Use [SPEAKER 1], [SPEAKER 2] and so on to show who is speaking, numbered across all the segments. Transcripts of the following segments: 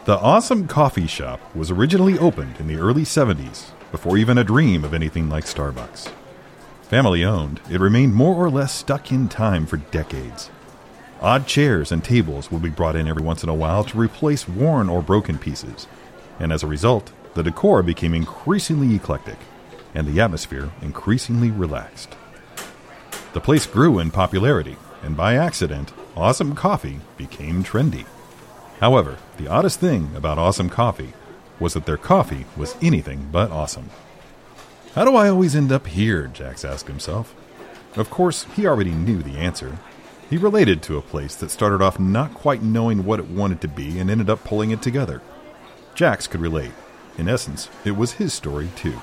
[SPEAKER 1] The Awesome Coffee Shop was originally opened in the early 70s, before even a dream of anything like Starbucks. Family owned, it remained more or less stuck in time for decades. Odd chairs and tables would be brought in every once in a while to replace worn or broken pieces, and as a result, the decor became increasingly eclectic, and the atmosphere increasingly relaxed. The place grew in popularity, and by accident, Awesome Coffee became trendy. However, the oddest thing about Awesome Coffee was that their coffee was anything but awesome. How do I always end up here? Jax asked himself. Of course, he already knew the answer. He related to a place that started off not quite knowing what it wanted to be and ended up pulling it together. Jax could relate. In essence, it was his story too.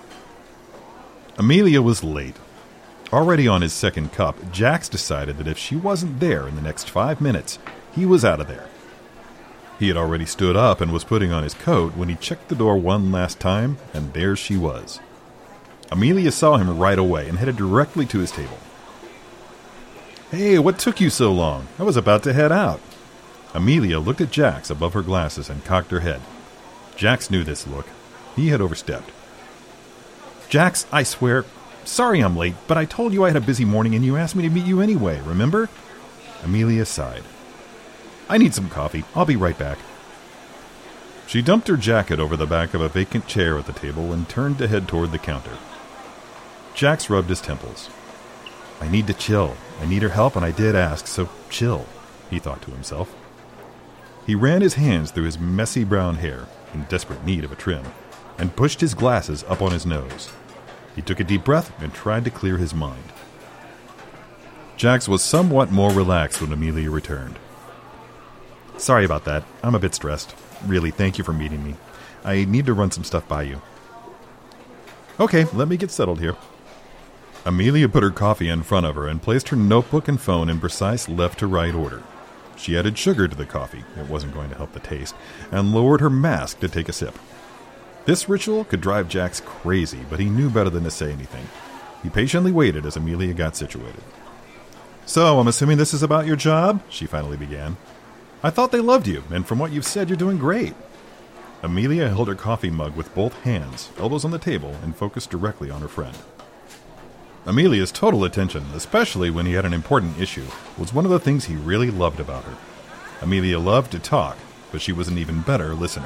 [SPEAKER 1] Amelia was late. Already on his second cup, Jax decided that if she wasn't there in the next 5 minutes, he was out of there. He had already stood up and was putting on his coat when he checked the door one last time, and there she was. Amelia saw him right away and headed directly to his table. "Hey, what took you so long? I was about to head out." Amelia looked at Jax above her glasses and cocked her head. Jax knew this look. He had overstepped. "Jax, I swear, sorry I'm late, but I told you I had a busy morning and you asked me to meet you anyway, remember?" Amelia sighed. "I need some coffee. I'll be right back." She dumped her jacket over the back of a vacant chair at the table and turned to head toward the counter. Jax rubbed his temples. "I need to chill. I need her help, and I did ask, so chill," he thought to himself. He ran his hands through his messy brown hair, in desperate need of a trim, and pushed his glasses up on his nose. He took a deep breath and tried to clear his mind. Jax was somewhat more relaxed when Amelia returned. "Sorry about that. I'm a bit stressed. Really, thank you for meeting me. I need to run some stuff by you." "Okay, let me get settled here." Amelia put her coffee in front of her and placed her notebook and phone in precise left-to-right order. She added sugar to the coffee, it wasn't going to help the taste, and lowered her mask to take a sip. This ritual could drive Jax crazy, but he knew better than to say anything. He patiently waited as Amelia got situated. "So, I'm assuming this is about your job?" she finally began. "I thought they loved you, and from what you've said, you're doing great." Amelia held her coffee mug with both hands, elbows on the table, and focused directly on her friend. Amelia's total attention, especially when he had an important issue, was one of the things he really loved about her. Amelia loved to talk, but she was an even better listener.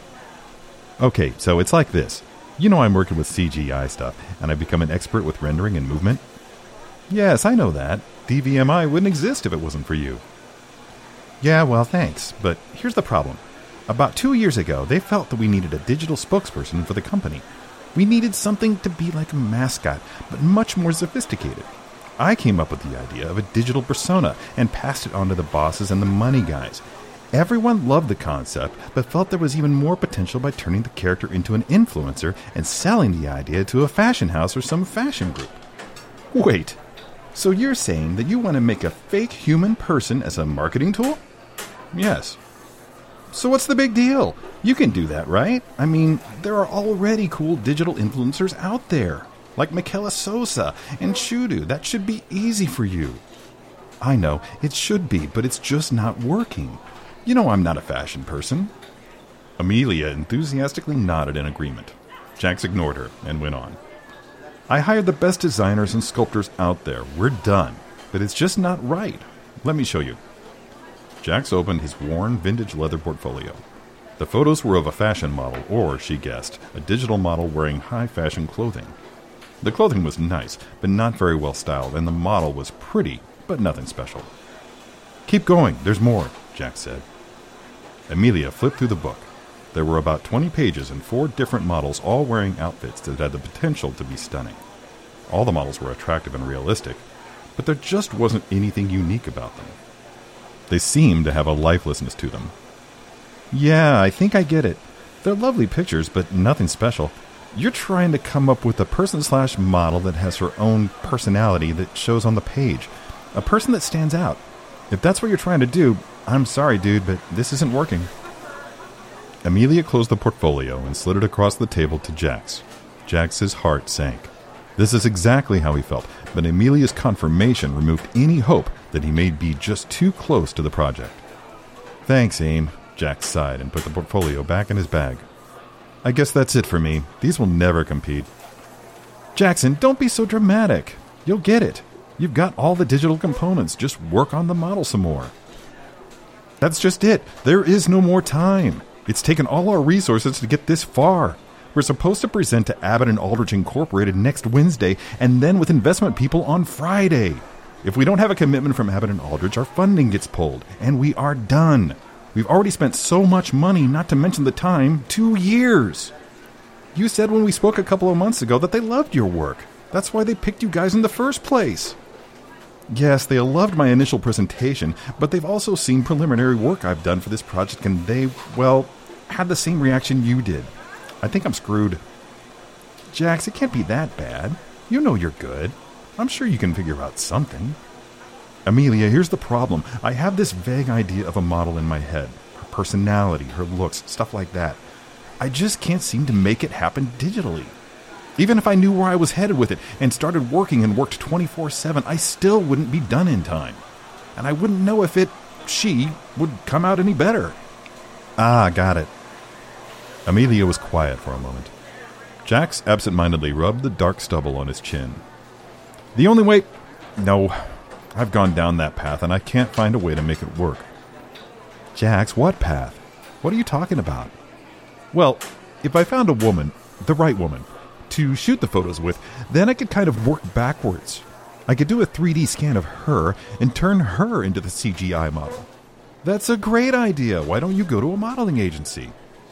[SPEAKER 1] "Okay, so it's like this. You know I'm working with CGI stuff, and I've become an expert with rendering and movement?" "Yes, I know that. DVMI wouldn't exist if it wasn't for you." "Yeah, well, thanks, but here's the problem. About 2 years ago, they felt that we needed a digital spokesperson for the company. We needed something to be like a mascot, but much more sophisticated. I came up with the idea of a digital persona and passed it on to the bosses and the money guys. Everyone loved the concept, but felt there was even more potential by turning the character into an influencer and selling the idea to a fashion house or some fashion group." "Wait, so you're saying that you want to make a fake human person as a marketing tool?" "Yes." "So what's the big deal? You can do that, right? I mean, there are already cool digital influencers out there, like Michaela Sosa and Shudu. That should be easy for you." "I know, it should be, but it's just not working. You know I'm not a fashion person." Amelia enthusiastically nodded in agreement. Jax ignored her and went on. "I hired the best designers and sculptors out there. We're done. But it's just not right. Let me show you." Jax opened his worn vintage leather portfolio. The photos were of a fashion model, or, she guessed, a digital model wearing high-fashion clothing. The clothing was nice, but not very well styled, and the model was pretty, but nothing special. "Keep going, there's more," Jax said. Amelia flipped through the book. There were about 20 pages and 4 different models, all wearing outfits that had the potential to be stunning. All the models were attractive and realistic, but there just wasn't anything unique about them. They seemed to have a lifelessness to them. "Yeah, I think I get it. They're lovely pictures, but nothing special. You're trying to come up with a person/model that has her own personality that shows on the page. A person that stands out. If that's what you're trying to do, I'm sorry, dude, but this isn't working." Amelia closed the portfolio and slid it across the table to Jax. Jax's heart sank. This is exactly how he felt, but Amelia's confirmation removed any hope that he may be just too close to the project. "Thanks, Aim. Jack sighed and put the portfolio back in his bag. I guess that's it for me. These will never compete. Jackson, don't be so dramatic. You'll get it. You've got all the digital components. Just work on the model some more. That's just it. There is no more time. It's taken all our resources to get this far. We're supposed to present to Abbott and Aldrich Incorporated next Wednesday, and then with investment people on Friday. If we don't have a commitment from Abbott and Aldrich, our funding gets pulled, and we are done. We've already spent so much money, not to mention the time, 2 years. You said when we spoke a couple of months ago that they loved your work. That's why they picked you guys in the first place. Yes, they loved my initial presentation, but they've also seen preliminary work I've done for this project, and they, well, had the same reaction you did. I think I'm screwed. Jax, it can't be that bad. You know you're good. I'm sure you can figure out something. Amelia, here's the problem. I have this vague idea of a model in my head. Her personality, her looks, stuff like that. I just can't seem to make it happen digitally. Even if I knew where I was headed with it and started working and worked 24/7, I still wouldn't be done in time. And I wouldn't know if she would come out any better. Ah, got it. Amelia was quiet for a moment. Jax absent-mindedly rubbed the dark stubble on his chin. The only way... No, I've gone down that path and I can't find a way to make it work. Jax, what path? What are you talking about? Well, if I found a woman, the right woman, to shoot the photos with, then I could kind of work backwards. I could do a 3D scan of her and turn her into the CGI model. That's a great idea. Why don't you go to a modeling agency?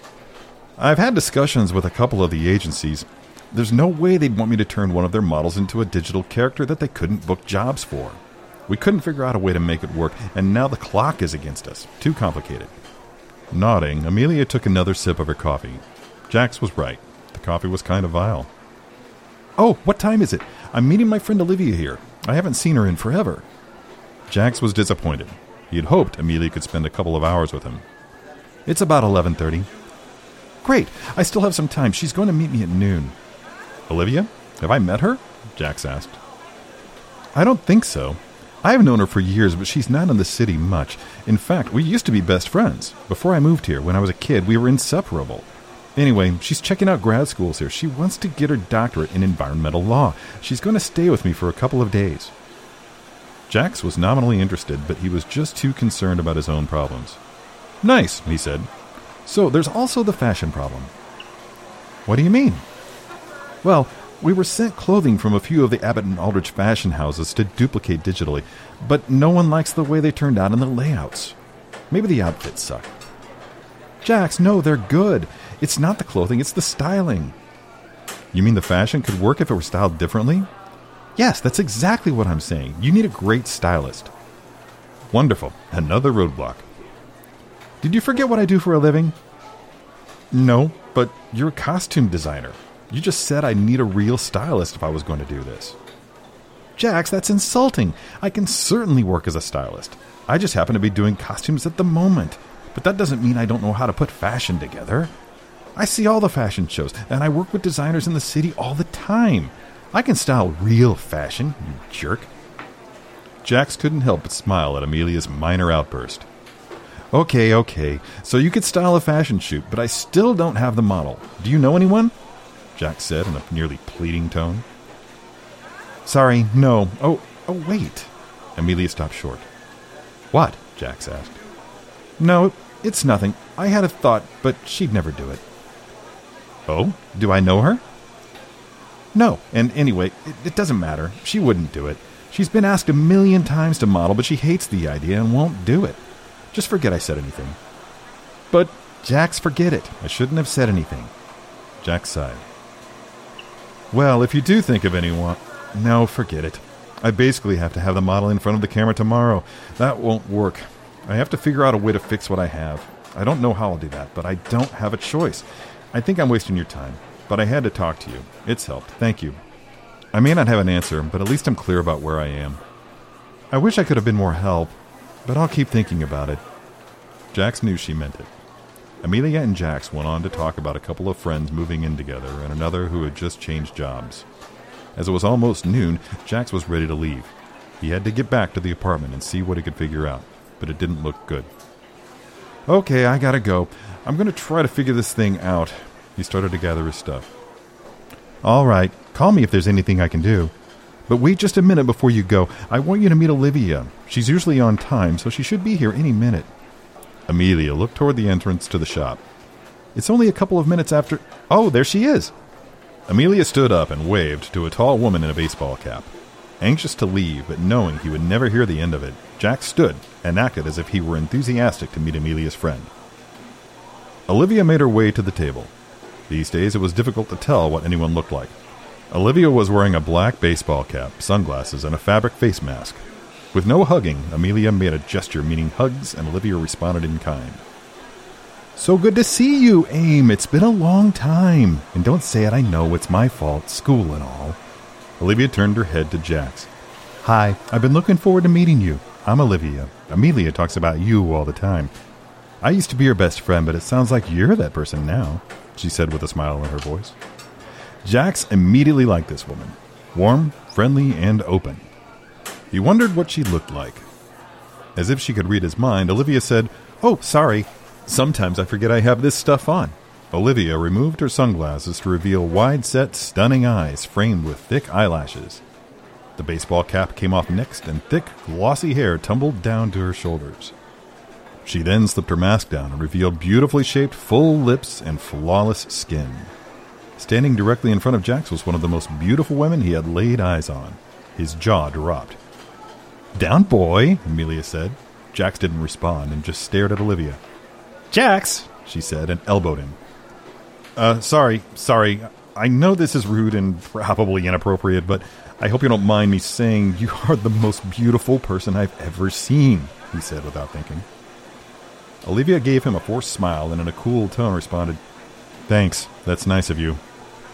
[SPEAKER 1] I've had discussions with a couple of the agencies. There's no way they'd want me to turn one of their models into a digital character that they couldn't book jobs for. We couldn't figure out a way to make it work, and now the clock is against us. Too complicated. Nodding, Amelia took another sip of her coffee. Jax was right. The coffee was kind of vile. Oh, what time is it? I'm meeting my friend Olivia here. I haven't seen her in forever. Jax was disappointed. He had hoped Amelia could spend a couple of hours with him. It's about 11:30. Great, I still have some time. She's going to meet me at noon. Olivia? Have I met her? Jax asked. I don't think so. I have known her for years, but she's not in the city much. In fact, we used to be best friends. Before I moved here, when I was a kid, we were inseparable. Anyway, she's checking out grad schools here. She wants to get her doctorate in environmental law. She's going to stay with me for a couple of days. Jax was nominally interested, but he was just too concerned about his own problems. Nice, he said. So there's also the fashion problem. What do you mean? Well, we were sent clothing from a few of the Abbott and Aldrich fashion houses to duplicate digitally, but no one likes the way they turned out in the layouts. Maybe the outfits suck. Jax, no, they're good. It's not the clothing, it's the styling. You mean the fashion could work if it were styled differently? Yes, that's exactly what I'm saying. You need a great stylist. Wonderful. Another roadblock. Did you forget what I do for a living? No, but you're a costume designer. You just said I need a real stylist if I was going to do this. Jax, that's insulting. I can certainly work as a stylist. I just happen to be doing costumes at the moment. But that doesn't mean I don't know how to put fashion together. I see all the fashion shows, and I work with designers in the city all the time. I can style real fashion, you jerk. Jax couldn't help but smile at Amelia's minor outburst. Okay, so you could style a fashion shoot, but I still don't have the model. Do you know anyone? Jax said in a nearly pleading tone. Sorry, no. Oh, wait. Amelia stopped short. What? Jax asked. No, it's nothing. I had a thought, but she'd never do it. Oh? Do I know her? No, and anyway, it doesn't matter. She wouldn't do it. She's been asked 1,000,000 times to model, but she hates the idea and won't do it. Just forget I said anything. But, Jax, forget it. I shouldn't have said anything. Jax sighed. Well, if you do think of anyone... No, forget it. I basically have to have the model in front of the camera tomorrow. That won't work. I have to figure out a way to fix what I have. I don't know how I'll do that, but I don't have a choice. I think I'm wasting your time, but I had to talk to you. It's helped. Thank you. I may not have an answer, but at least I'm clear about where I am. I wish I could have been more help, but I'll keep thinking about it. Jax knew she meant it. Amelia and Jax went on to talk about a couple of friends moving in together and another who had just changed jobs. As it was almost noon, Jax was ready to leave. He had to get back to the apartment and see what he could figure out, but it didn't look good. Okay, I gotta go. I'm gonna try to figure this thing out. He started to gather his stuff. All right, call me if there's anything I can do. But wait just a minute before you go. I want you to meet Olivia. She's usually on time, so she should be here any minute. Amelia looked toward the entrance to the shop. It's only a couple of minutes after... Oh, there she is! Amelia stood up and waved to a tall woman in a baseball cap. Anxious to leave, but knowing he would never hear the end of it, Jack stood and acted as if he were enthusiastic to meet Amelia's friend. Olivia made her way to the table. These days it was difficult to tell what anyone looked like. Olivia was wearing a black baseball cap, sunglasses, and a fabric face mask. With no hugging, Amelia made a gesture meaning hugs, and Olivia responded in kind. So good to see you, Aim. It's been a long time. And don't say it, I know it's my fault, school and all. Olivia turned her head to Jax. Hi, I've been looking forward to meeting you. I'm Olivia. Amelia talks about you all the time. I used to be your best friend, but it sounds like you're that person now, she said with a smile on her voice. Jax immediately liked this woman. Warm, friendly, and open. He wondered what she looked like. As if she could read his mind, Olivia said, Oh, sorry. Sometimes I forget I have this stuff on. Olivia removed her sunglasses to reveal wide-set, stunning eyes framed with thick eyelashes. The baseball cap came off next, and thick, glossy hair tumbled down to her shoulders. She then slipped her mask down and revealed beautifully shaped, full lips and flawless skin. Standing directly in front of Jax was one of the most beautiful women he had laid eyes on. His jaw dropped. Down, boy, Amelia said. Jax didn't respond and just stared at Olivia. Jax, she said, and elbowed him. Sorry. I know this is rude and probably inappropriate, but I hope you don't mind me saying you are the most beautiful person I've ever seen, he said without thinking. Olivia gave him a forced smile and in a cool tone responded, Thanks, that's nice of you.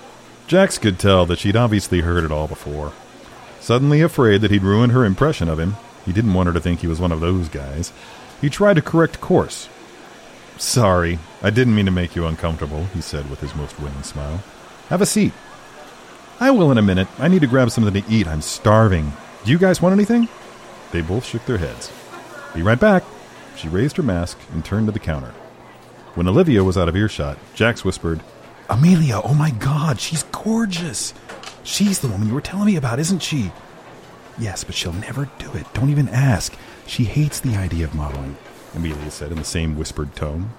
[SPEAKER 1] Jax could tell that she'd obviously heard it all before. Suddenly afraid that he'd ruined her impression of him, he didn't want her to think he was one of those guys. He tried to correct course. Sorry, I didn't mean to make you uncomfortable, he said with his most winning smile. Have a seat. I will in a minute. I need to grab something to eat. I'm starving. Do you guys want anything? They both shook their heads. Be right back. She raised her mask and turned to the counter. When Olivia was out of earshot, Jax whispered, Amelia, oh my God, she's gorgeous. She's the woman you were telling me about, isn't she? Yes, but she'll never do it. Don't even ask. She hates the idea of modeling, Amelia said in the same whispered tone.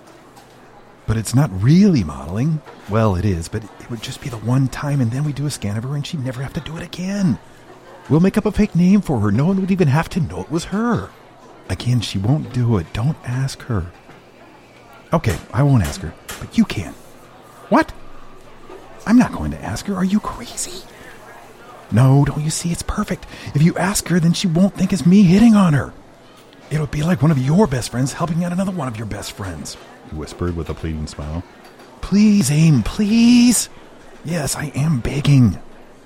[SPEAKER 1] But it's not really modeling. Well, it is, but it would just be the one time, and then we do a scan of her, and she'd never have to do it again. We'll make up a fake name for her. No one would even have to know it was her. Again, she won't do it. Don't ask her. Okay, I won't ask her, but you can. What? I'm not going to ask her. Are you crazy? No, don't you see? It's perfect. If you ask her, then she won't think it's me hitting on her. It'll be like one of your best friends helping out another one of your best friends, he whispered with a pleading smile. Please, Aim, please. Yes, I am begging.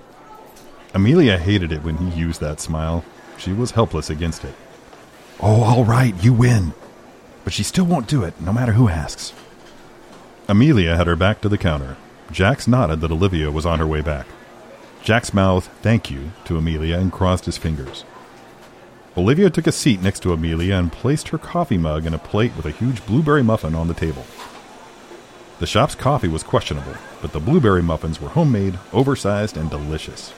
[SPEAKER 1] Amelia hated it when he used that smile. She was helpless against it. Oh, all right, you win. But she still won't do it, no matter who asks. Amelia had her back to the counter. Jax nodded that Olivia was on her way back. Jax mouthed, thank you, to Amelia and crossed his fingers. Olivia took a seat next to Amelia and placed her coffee mug in a plate with a huge blueberry muffin on the table. The shop's coffee was questionable, but the blueberry muffins were homemade, oversized, and delicious.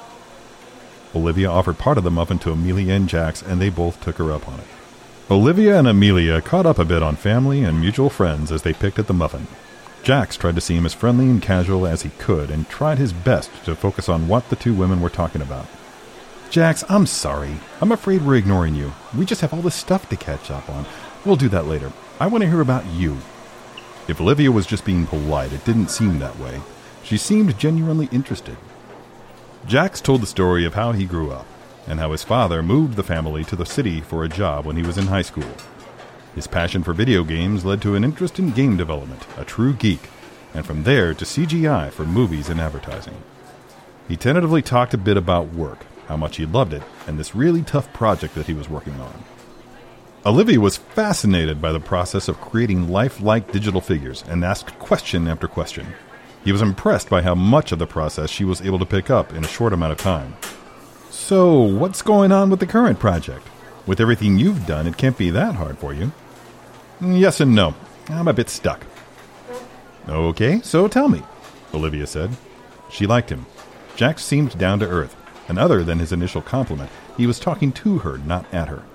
[SPEAKER 1] Olivia offered part of the muffin to Amelia and Jax, and they both took her up on it. Olivia and Amelia caught up a bit on family and mutual friends as they picked at the muffin. Jax tried to seem as friendly and casual as he could and tried his best to focus on what the two women were talking about. Jax, I'm sorry. I'm afraid we're ignoring you. We just have all this stuff to catch up on. We'll do that later. I want to hear about you. If Olivia was just being polite, it didn't seem that way. She seemed genuinely interested. Jax told the story of how he grew up and how his father moved the family to the city for a job when he was in high school. His passion for video games led to an interest in game development, a true geek, and from there to CGI for movies and advertising. He tentatively talked a bit about work, how much he loved it, and this really tough project that he was working on. Olivia was fascinated by the process of creating lifelike digital figures and asked question after question. He was impressed by how much of the process she was able to pick up in a short amount of time. So, what's going on with the current project? With everything you've done, it can't be that hard for you. Yes and no. I'm a bit stuck. Okay, so tell me, Olivia said. She liked him. Jax seemed down to earth, and other than his initial compliment, he was talking to her, not at her.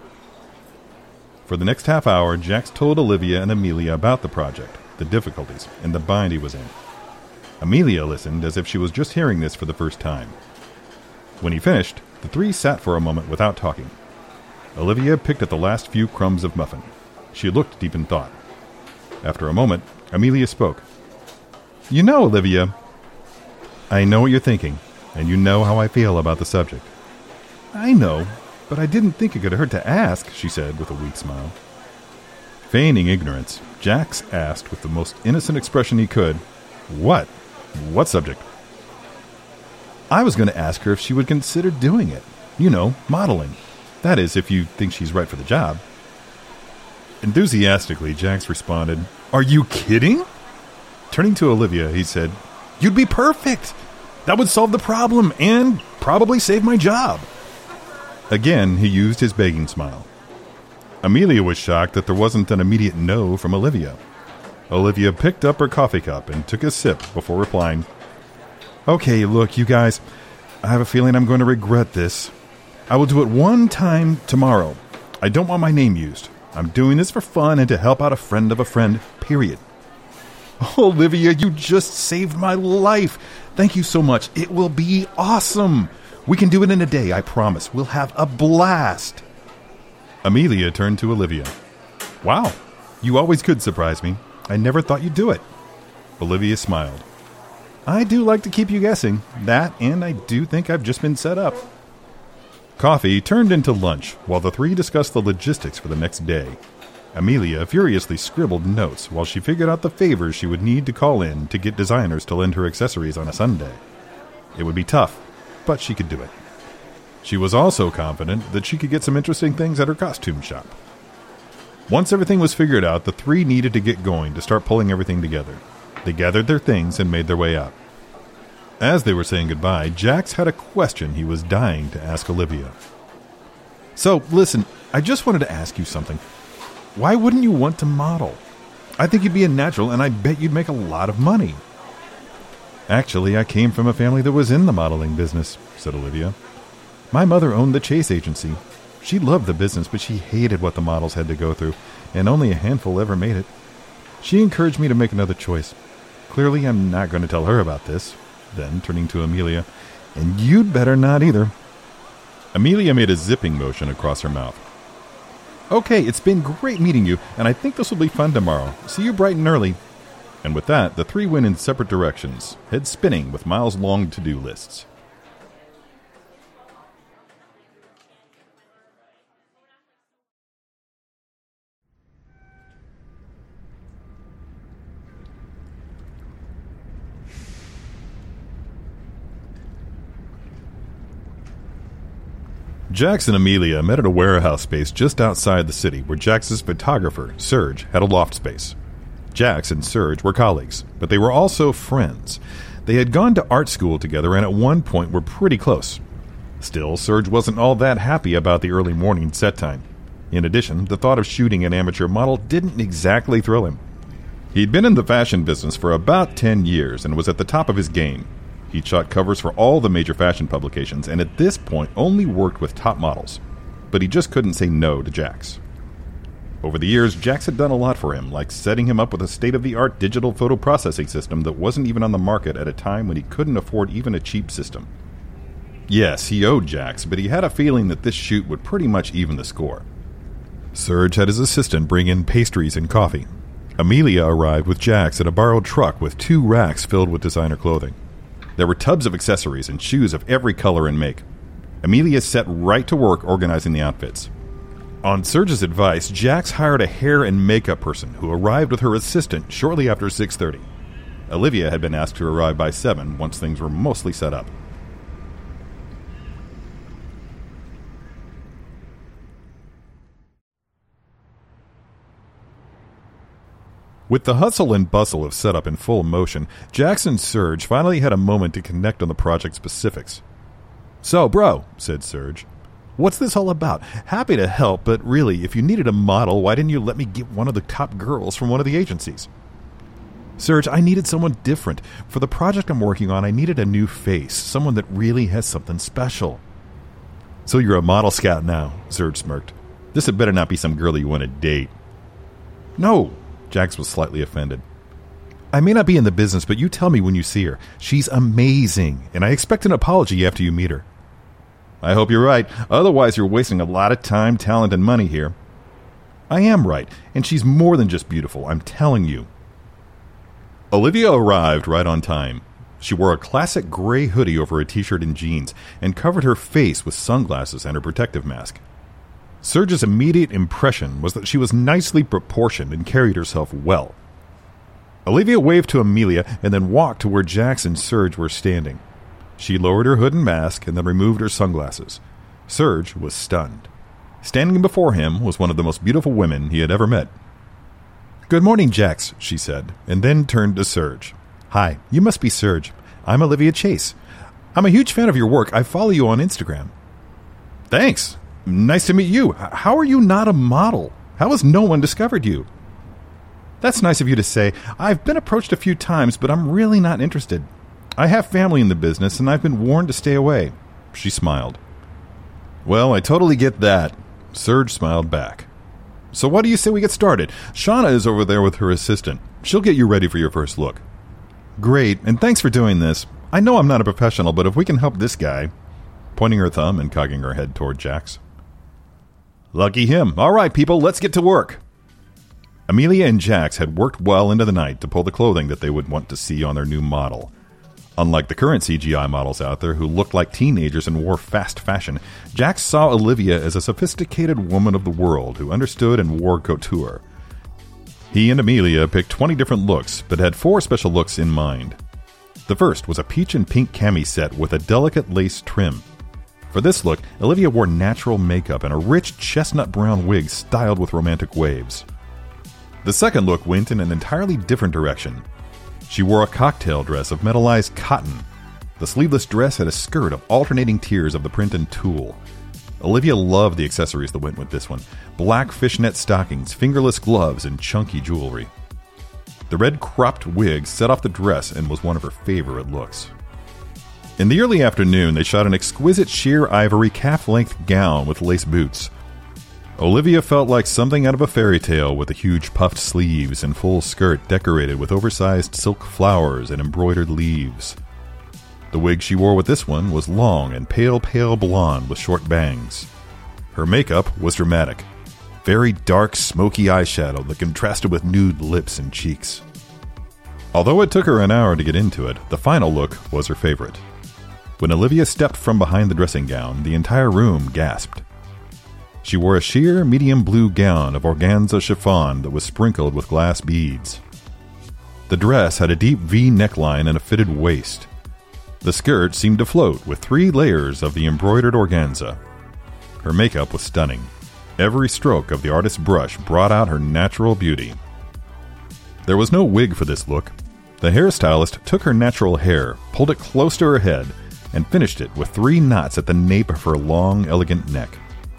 [SPEAKER 1] For the next half hour, Jax told Olivia and Amelia about the project, the difficulties, and the bind he was in. Amelia listened as if she was just hearing this for the first time. When he finished, the three sat for a moment without talking. Olivia picked at the last few crumbs of muffin. She looked deep in thought. After a moment, Amelia spoke. You know, Olivia, I know what you're thinking, and you know how I feel about the subject. I know, but I didn't think it could hurt to ask, she said with a weak smile. Feigning ignorance, Jax asked with the most innocent expression he could, What? What subject? I was going to ask her if she would consider doing it. You know, modeling. That is, if you think she's right for the job. Enthusiastically, Jax responded, Are you kidding? Turning to Olivia, he said, You'd be perfect. That would solve the problem and probably save my job. Again, he used his begging smile. Amelia was shocked that there wasn't an immediate no from Olivia. Olivia picked up her coffee cup and took a sip before replying, Okay, look, you guys, I have a feeling I'm going to regret this. I will do it one time tomorrow. I don't want my name used. I'm doing this for fun and to help out a friend of a friend, period. Olivia, you just saved my life. Thank you so much. It will be awesome. We can do it in a day, I promise. We'll have a blast. Amelia turned to Olivia. Wow, you always could surprise me. I never thought you'd do it. Olivia smiled. I do like to keep you guessing. That, and I do think I've just been set up. Coffee turned into lunch while the three discussed the logistics for the next day. Amelia furiously scribbled notes while she figured out the favors she would need to call in to get designers to lend her accessories on a Sunday. It would be tough, but she could do it. She was also confident that she could get some interesting things at her costume shop. Once everything was figured out, the three needed to get going to start pulling everything together. They gathered their things and made their way out. As they were saying goodbye, Jax had a question he was dying to ask Olivia. So, listen, I just wanted to ask you something. Why wouldn't you want to model? I think you'd be a natural, and I bet you'd make a lot of money. Actually, I came from a family that was in the modeling business, said Olivia. My mother owned the Chase agency. She loved the business, but she hated what the models had to go through, and only a handful ever made it. She encouraged me to make another choice. Clearly, I'm not going to tell her about this. Then, turning to Amelia, and you'd better not either. Amelia made a zipping motion across her mouth. Okay, it's been great meeting you, and I think this will be fun tomorrow. See you bright and early. And with that, the three went in separate directions, heads spinning with miles-long to-do lists. Jax and Amelia met at a warehouse space just outside the city where Jax's photographer, Serge, had a loft space. Jax and Serge were colleagues, but they were also friends. They had gone to art school together and at one point were pretty close. Still, Serge wasn't all that happy about the early morning set time. In addition, the thought of shooting an amateur model didn't exactly thrill him. He'd been in the fashion business for about 10 years and was at the top of his game. He'd shot covers for all the major fashion publications and at this point only worked with top models. But he just couldn't say no to Jax. Over the years, Jax had done a lot for him, like setting him up with a state-of-the-art digital photo processing system that wasn't even on the market at a time when he couldn't afford even a cheap system. Yes, he owed Jax, but he had a feeling that this shoot would pretty much even the score. Serge had his assistant bring in pastries and coffee. Amelia arrived with Jax in a borrowed truck with 2 racks filled with designer clothing. There were tubs of accessories and shoes of every color and make. Amelia set right to work organizing the outfits. On Serge's advice, Jax hired a hair and makeup person who arrived with her assistant shortly after 6:30. Olivia had been asked to arrive by 7 once things were mostly set up. With the hustle and bustle of setup in full motion, Jax and Serge finally had a moment to connect on the project specifics. So, bro, said Serge, What's this all about? Happy to help, but really, if you needed a model, why didn't you let me get one of the top girls from one of the agencies? Serge, I needed someone different. For the project I'm working on, I needed a new face, someone that really has something special. So you're a model scout now, Serge smirked. This had better not be some girl that you want to date. No, Jax was slightly offended. I may not be in the business, but you tell me when you see her. She's amazing, and I expect an apology after you meet her. I hope you're right. Otherwise, you're wasting a lot of time, talent, and money here. I am right, and she's more than just beautiful, I'm telling you. Olivia arrived right on time. She wore a classic gray hoodie over a t-shirt and jeans and covered her face with sunglasses and her protective mask. Serge's immediate impression was that she was nicely proportioned and carried herself well. Olivia waved to Amelia and then walked to where Jax and Serge were standing. She lowered her hood and mask and then removed her sunglasses. Serge was stunned. Standing before him was one of the most beautiful women he had ever met. Good morning, Jax, she said, and then turned to Serge. Hi, you must be Serge. I'm Olivia Chase. I'm a huge fan of your work. I follow you on Instagram. Thanks. Nice to meet you. How are you not a model? How has no one discovered you? That's nice of you to say. I've been approached a few times, but I'm really not interested. I have family in the business, and I've been warned to stay away. She smiled. Well, I totally get that. Serge smiled back. So what do you say we get started? Shauna is over there with her assistant. She'll get you ready for your first look. Great, and thanks for doing this. I know I'm not a professional, but if we can help this guy... Pointing her thumb and cocking her head toward Jax. Lucky him. All right, people, let's get to work. Amelia and Jax had worked well into the night to pull the clothing that they would want to see on their new model. Unlike the current CGI models out there who looked like teenagers and wore fast fashion, Jax saw Olivia as a sophisticated woman of the world who understood and wore couture. He and Amelia picked 20 different looks, but had 4 special looks in mind. The first was a peach and pink cami set with a delicate lace trim. For this look, Olivia wore natural makeup and a rich chestnut brown wig styled with romantic waves. The second look went in an entirely different direction. She wore a cocktail dress of metallized cotton. The sleeveless dress had a skirt of alternating tiers of the print and tulle. Olivia loved the accessories that went with this one. Black fishnet stockings, fingerless gloves, and chunky jewelry. The red cropped wig set off the dress and was one of her favorite looks. In the early afternoon, they shot an exquisite sheer ivory calf-length gown with lace boots. Olivia felt like something out of a fairy tale with the huge puffed sleeves and full skirt decorated with oversized silk flowers and embroidered leaves. The wig she wore with this one was long and pale blonde with short bangs. Her makeup was dramatic. Very dark, smoky eyeshadow that contrasted with nude lips and cheeks. Although it took her an hour to get into it, the final look was her favorite. When Olivia stepped from behind the dressing gown, the entire room gasped. She wore a sheer, medium blue gown of organza chiffon that was sprinkled with glass beads. The dress had a deep V neckline and a fitted waist. The skirt seemed to float with 3 layers of the embroidered organza. Her makeup was stunning. Every stroke of the artist's brush brought out her natural beauty. There was no wig for this look. The hairstylist took her natural hair, pulled it close to her head, and finished it with 3 knots at the nape of her long, elegant neck.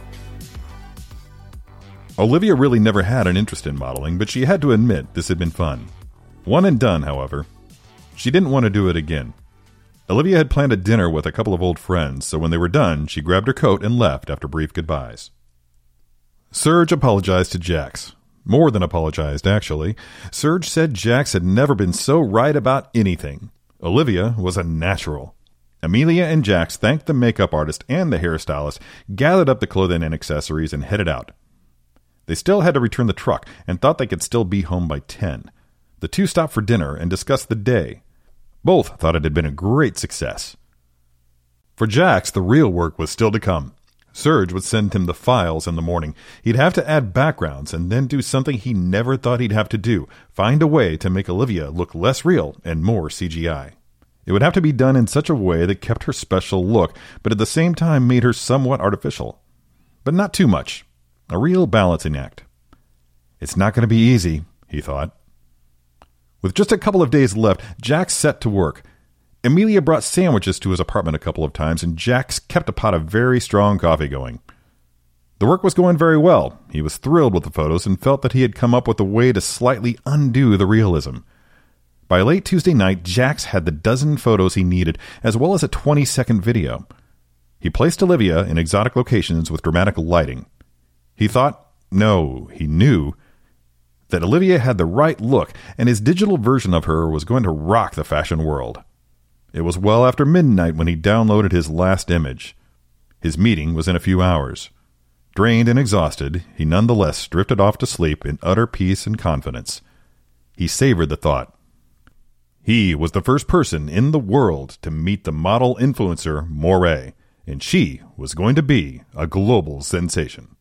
[SPEAKER 1] Olivia really never had an interest in modeling, but she had to admit this had been fun. One and done, however. She didn't want to do it again. Olivia had planned a dinner with a couple of old friends, so when they were done, she grabbed her coat and left after brief goodbyes. Serge apologized to Jax. More than apologized, actually. Serge said Jax had never been so right about anything. Olivia was a natural. Amelia and Jax thanked the makeup artist and the hairstylist, gathered up the clothing and accessories, and headed out. They still had to return the truck and thought they could still be home by 10. The 2 stopped for dinner and discussed the day. Both thought it had been a great success. For Jax, the real work was still to come. Serge would send him the files in the morning. He'd have to add backgrounds and then do something he never thought he'd have to do, find a way to make Olivia look less real and more CGI. It would have to be done in such a way that kept her special look, but at the same time made her somewhat artificial. But not too much. A real balancing act. It's not going to be easy, he thought. With just a couple of days left, Jax set to work. Amelia brought sandwiches to his apartment a couple of times, and Jax kept a pot of very strong coffee going. The work was going very well. He was thrilled with the photos and felt that he had come up with a way to slightly undo the realism. By late Tuesday night, Jax had the dozen photos he needed, as well as a 20-second video. He placed Olivia in exotic locations with dramatic lighting. He knew that Olivia had the right look, and his digital version of her was going to rock the fashion world. It was well after midnight when he downloaded his last image. His meeting was in a few hours. Drained and exhausted, he nonetheless drifted off to sleep in utter peace and confidence. He savored the thought. He was the first person in the world to meet the model influencer Morey, and she was going to be a global sensation.